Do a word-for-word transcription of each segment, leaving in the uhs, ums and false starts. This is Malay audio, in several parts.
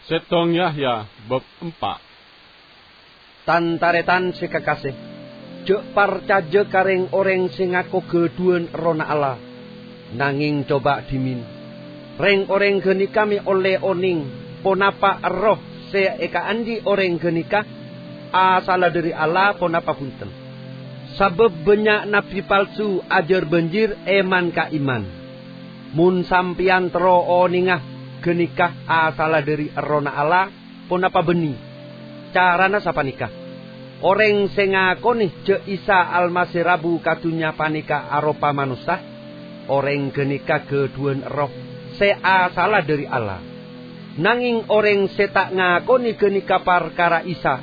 Setong Yahya bab empat. Tantaretan si kekasih, jek parcaje kareng orang sing ngaku geduan rona Allah, nanging coba dimin. Reng orang geni kami oleh oning, ponapa roh se eka andi orang genika, asala dari Allah ponapa punten. Sabab banyak nabi palsu ajar banjir eman ka iman. Mun sampian tero oningah genikah asala dari rona Allah ponapa beni. Carana sapa nikah? Orang sing ngakoni je Isa almasih Rabu katunya panika aropa manusia, orang genika keduan roh se asala dari Allah. Nanging orang se tak ngakoni genika perkara Isa,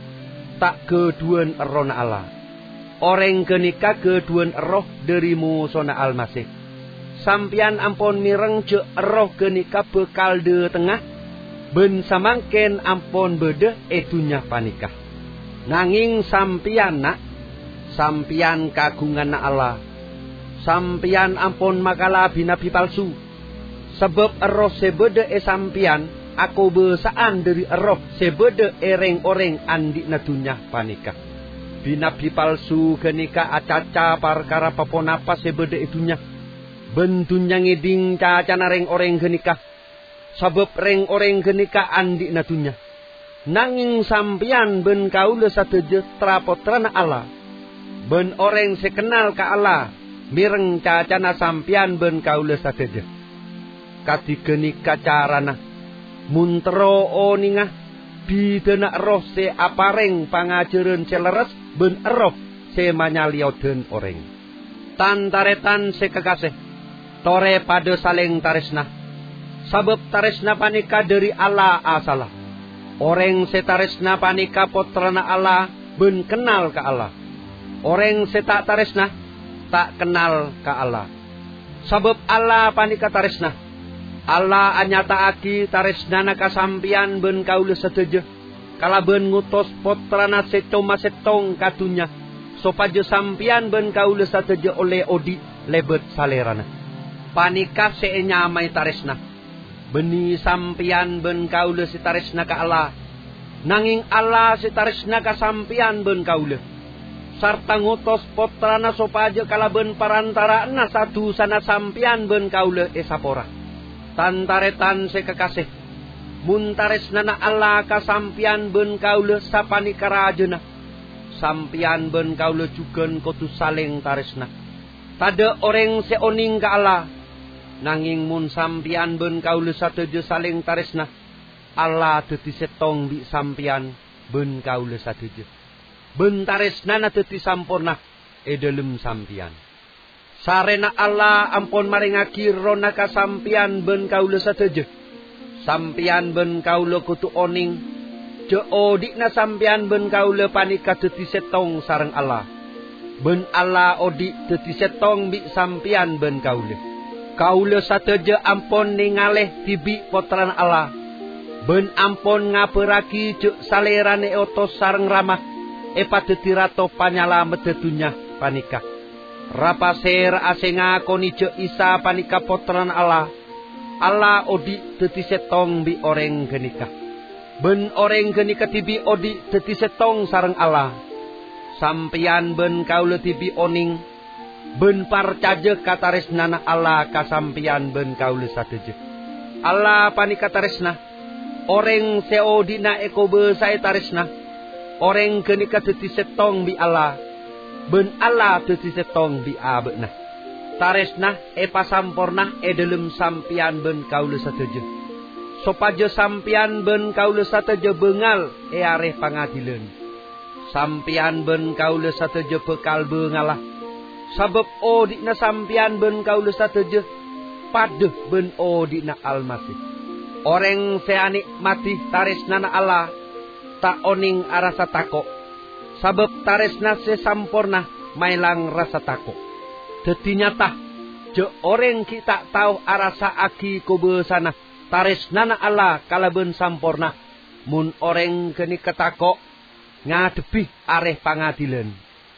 tak keduan rona Allah. Orang genika keduan roh dari musona almasih. Sampian ampun mireng je roh genika bekal de tengah, ben samangken ampun bede etunya panikah. Nanging sampian nak, sampian kagungan Allah, sampian ampun makala binabi palsu. Sebab roh sebede e sampian, aku besaan dari roh sebede ereng oreng andi natunya panikah. Binabi palsu genika acaca perkara paponapa sebede itunya. Bentunya ngiding cacana reng oreng genika. Sebab reng oreng genika andi natunya. Nanging sampian ben kaula sateje trapotrana Allah. Ben orang sekenal ka Allah, mireng cacana sampian ben kaula sateje. Kati genika carana, muntro oningah, bidena roh se apareng pangajaran celeres ben roh se manyalioden oreng. Tantaretan se kekasih, tore pada saling taresna. Sabab taresna panika dari Allah asalah. Orang setaresna panika potrana Allah ben kenal ka Allah. Orang setak taresna tak kenal ka Allah. Sabab Allah panika taresna. Allah anyataaki taresnana kasampian ben kaula seteje. Kala ben ngutos potrana setoma setong katunya. Sopaje sampian ben kaula seteje oleh odi lebet salerana. Panika seenyamai taresna. Beni sampian ben kaula sitaresna ka Allah. Nanging Allah sitaresna ka sampian ben kaula. Sarta ngutos potrana sopaja kala ben parantaraana satu sana sampian ben kaula esapora. Tantaretan se kekasih. Mun taresna na Allah ka sampian ben kaula sapani karajena. Sampian ben kaula jugen kudu saling taresna. Tada orang seoning ka Allah. Nanging mun sampian ben kaula sateje saling taresna, Allah teti setong bi sampian ben kaula sateje. Ben taresnana teti sampurna e dalem sampian. Sarena Allah ampun maringaki rona kasampian ben kaula sateje. Sampian ben kaula kutu oning, je odikna sampian ben kaula panika teti setong sareng Allah. Ben Allah odik teti setong bi sampian ben kaula. Kaula sateje ampun ningaleh tibi potran Allah. Ben ampun ngaperaki cek salerane otos sareng ramah. Epa tetirato panyala metetunya panika. Rapaser asenga koni cek Isa panika potran Allah. Allah odi teti setong bi oreng genika. Ben oreng genika tibi odi teti setong sareng Allah. Sampian ben kaula tibi oning. Ben parcaje kataresnana Allah kasampian ben kaula sateje. Allah panika taresna. Oreng seodina eko besai taresna. Oreng genika teti setong bi Allah. Ben Allah teti setong bi abena. Taresna epa samporna e dalem sampian ben kaula sateje. Sopaje sampian ben kaula sateje bengal e areh pangadilan. Sampian ben kaula sateje bekal bengalah. Sabab odikna sampian ben kaula sateje padeh ben odikna almasih. Orang seanik mati taresnana Allah tak oning arasa takok. Sabab taresna sesampurna mailang rasa takok. Dadi nyata je orang kita tahu arasa aki kubesana taresnana Allah kala ben sampurna. Mun orang geni ketakok ngadepi areh pangadilan.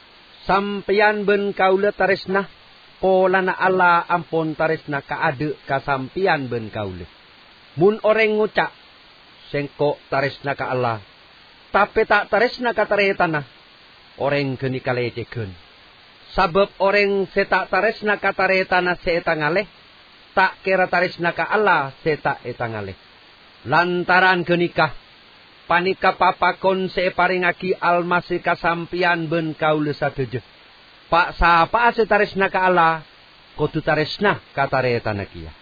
Sampian ben kaula taresna, polana Allah ampun taresna kaade kasampian ben kaula. Mun orang ngucak, sengko taresna ka Allah. Tapi tak taresna ka taretana. Orang geni kalecegen. Sabab orang se tak taresna ka taretana se etangaleh. Tak kira taresna ka Allah se tak etangaleh. Lantaran genikah. Panika papakon se paringaki almasih kasampian ben kaula sadeje. Pak sapa se taresna ka Allah. Kudu taresna ka taretana kia.